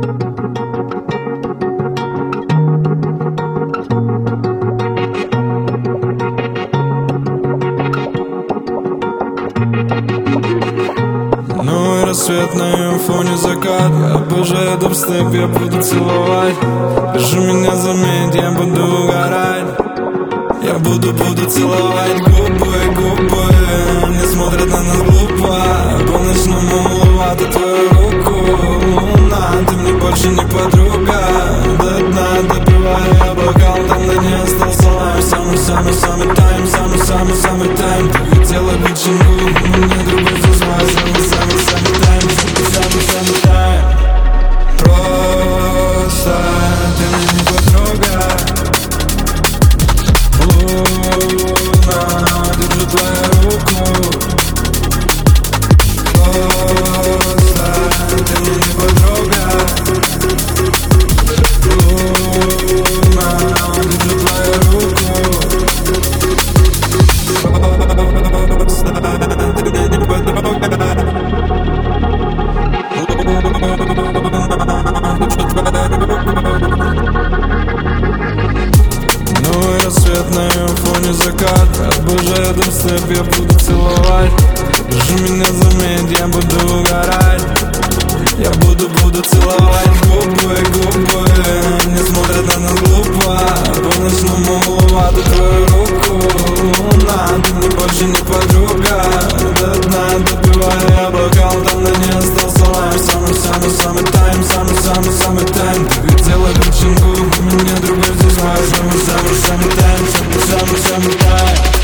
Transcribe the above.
Ну и рассвет на ее фоне закат. Я обожаю дабстеп, я буду целовать. Держи меня, заметь, я буду угорать. Я буду целовать губы. Не смотрят на нас глупо. По-ночному улыбать твою руку. Луна, ты мне больше не подруга. До дна допиваю я бокал, там на ней остался лайм. Самый тайм. Ты хотела ветчинку, мне другой зазвал. Самый тайм. Просто ты мне не подруга. Луна, держу твою руку. Просто ты мне не подруга. Луна, держу твою руку. Просто ты мне не подруга. Ну и рассвет на ее фоне закат. Обожаю дабстеп, я буду целовать. Держи меня, заметь, я буду угорать. Я буду целовать губы. Не смотрят на нас глупо. По-ночному улыбать твою руку. Луна, ты мне больше не подруга. До дна допиваю я бокал, там на ней остался лайм. Самый тайм. Ты хотела ветчинку, у меня другой здесь лайм. Самый тайм.